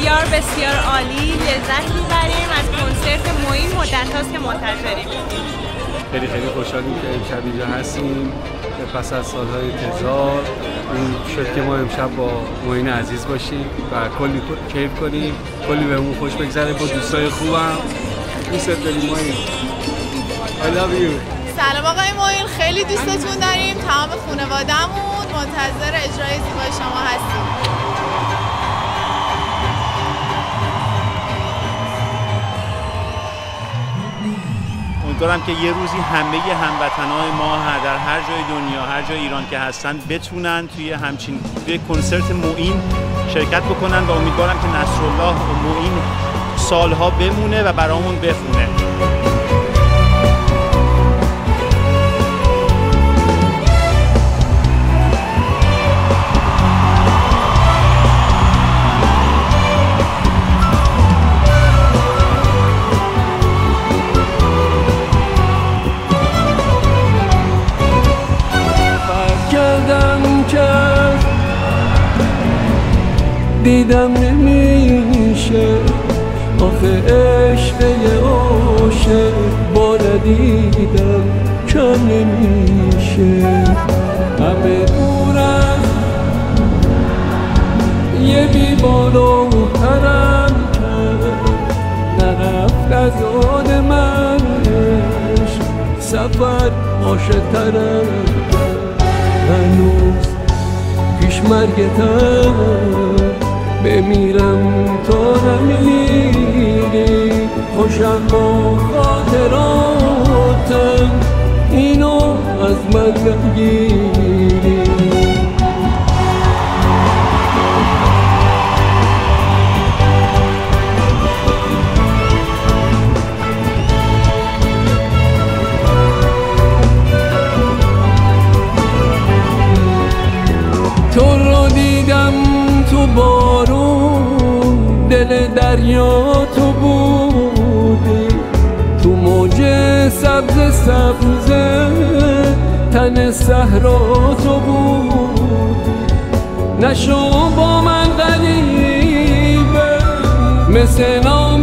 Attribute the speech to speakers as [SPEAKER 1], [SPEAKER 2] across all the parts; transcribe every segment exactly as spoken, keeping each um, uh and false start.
[SPEAKER 1] بسیار بسیار عالی، لذت میبریم از کنسرت معین. مدت هاست که منتظریم.
[SPEAKER 2] خیلی خیلی خوشحالیم که امشب اینجا هستیم پس از سالهای انتظار. این شد که ما امشب با معین عزیز باشیم و کلی کیف کنیم، کلی بهمون خوش بگذره با دوستای خوبم. دوست داریم معین. I love you.
[SPEAKER 3] سلام آقای معین، خیلی دوستتون داریم. تمام خانواده‌مون منتظر اجرای زیبای شما هستیم.
[SPEAKER 4] امیدوارم که یه روزی همه هموطنان ما در هر جای دنیا، هر جای ایران که هستن بتونن توی همچین توی کنسرت معین شرکت بکنن و امیدوارم که نصرالله و معین سالها بمونه و برامون بخونه.
[SPEAKER 5] دیدم نمیشه آخه عشق یه عاشق با ندیدم کم نمیشه. همه دورم یه بی بالاترم کرد نرفت از آن من عشق سفر عاشق‌ترم هنوز پیش مرگتم بمیرم تا نمیری خوشم با خاطراتم اینو از من نگیری. تو رو دیدم تو بارون دل دریا تو بودی تو موج سبز سبز تن صحرا تو بودی. نشو با من غریبه مثل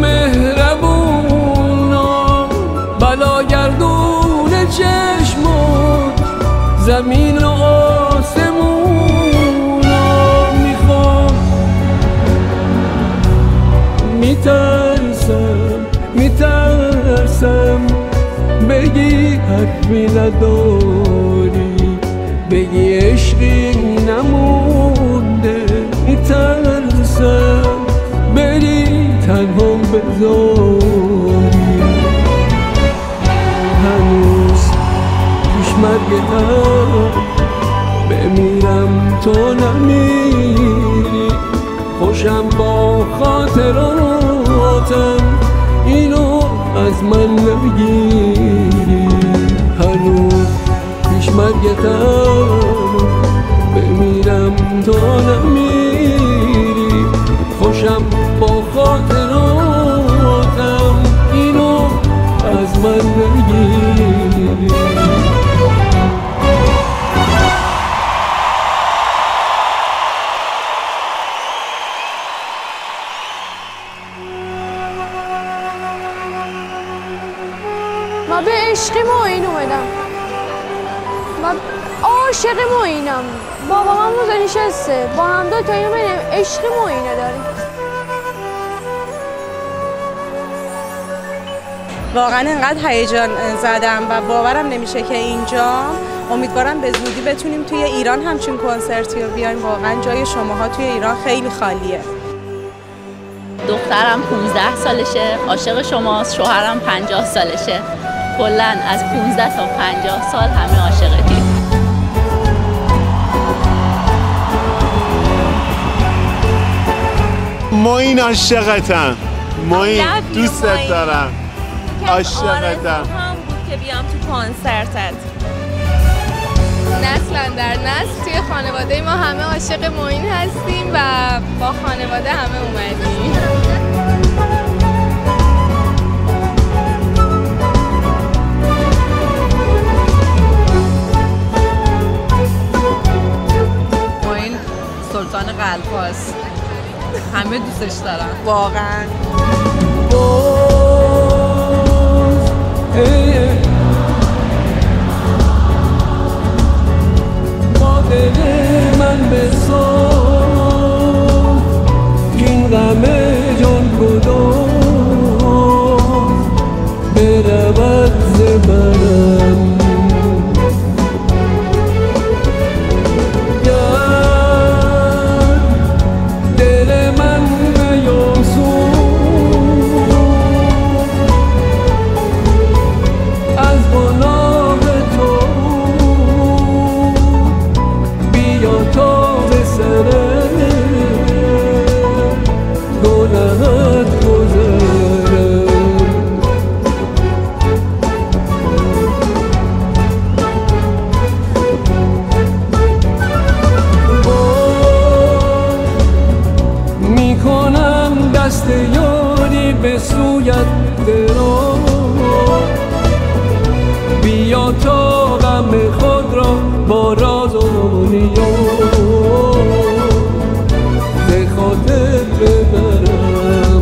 [SPEAKER 5] نامهربونا بلاگردون چشمات زمین و آسمون میترسم میترسم بگی حرفی نداری بگی عشقی نمونده. میترسم بری تنها بذاری هنوز پیش مرگتم بمیرم تو نمیری خوشم با خاطراتم اینو از من نگیری. هنوز پیش مرگتم بمیرم تو نمیری خوشم با خاطراتم اینو از من نگیری.
[SPEAKER 6] ما به عشق معین اومدم، من عاشق معینم. بابا من موزه نشسته با هم دو تایی اومدیم عشق معینه داریم.
[SPEAKER 1] واقعا انقدر هیجان زدم و باورم نمیشه که اینجا. امیدوارم به زودی بتونیم توی ایران همچین کنسرتی رو بیایم. واقعا جای شماها توی ایران خیلی خالیه.
[SPEAKER 7] دخترم پونزده سالشه، عاشق شماست. شوهرم پنجاه سالشه. کلاً از پونزده تا پنجاه سال همه عاشقتیم.
[SPEAKER 4] معین عاشقتم. معین دوستت دارم. عاشقتم.
[SPEAKER 1] هم بود که بیام تو کنسرتت.
[SPEAKER 3] نسل در نسل توی خانواده ما همه عاشق معین هستیم و با خانواده همه اومدیم.
[SPEAKER 1] معین سلطان قلب‌هاست. همه دوستش دارم واقعا.
[SPEAKER 5] با دل من بساز این غم جان گداز برود ز منم. گر دل من بیاسود از گناه تو بیا تا به سر گناهت گذرم. میکنم دست یاری به سویت دراز بیا تا غم خود را با راز و نیاز به خاطر ببرم.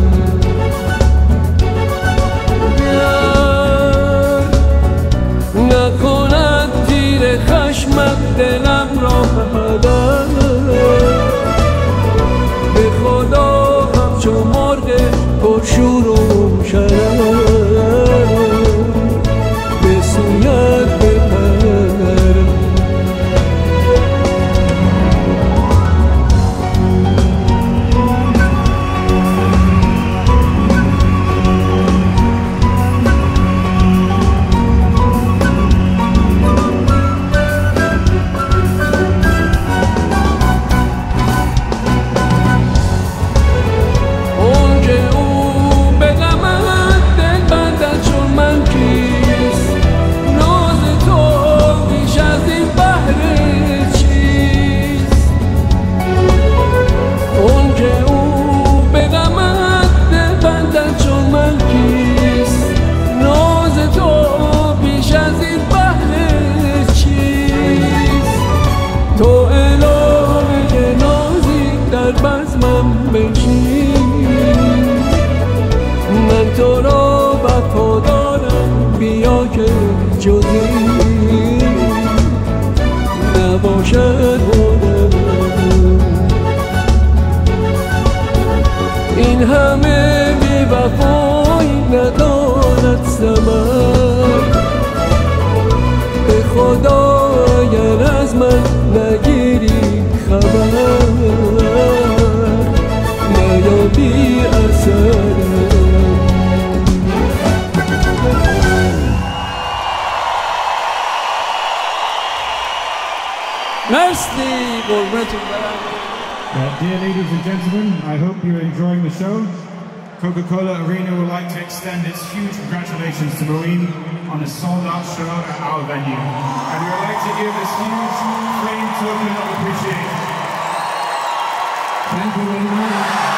[SPEAKER 5] نکند تیر خشمت دلم را هدر به خدا همچو مرغ پرشور و شرر به سویت بپرم. من تو را وفادارم بیا که جزی نباشد مادرم. این همه بی وفایی ندارد ثمر به خدا اگر از من نگیری خبر یا بی اثرم. مرسی قربونتون برم.
[SPEAKER 8] Dear ladies and gentlemen, I hope you're enjoying the show. Coca-Cola Arena would like to extend its huge congratulations to Maureen on a sold-out show at our venue. And we would like to give this huge flame token of appreciation. Thank you very much.